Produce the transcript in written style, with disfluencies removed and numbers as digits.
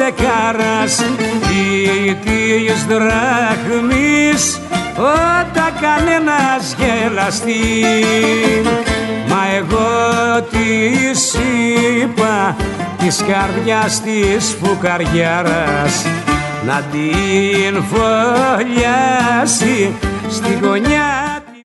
δεκάρας ή της δραχμής, όταν κανένας γελαστεί. Μα εγώ της είπα της καρδιάς της φουκαριάρας να την φωλιάσει στη γωνιά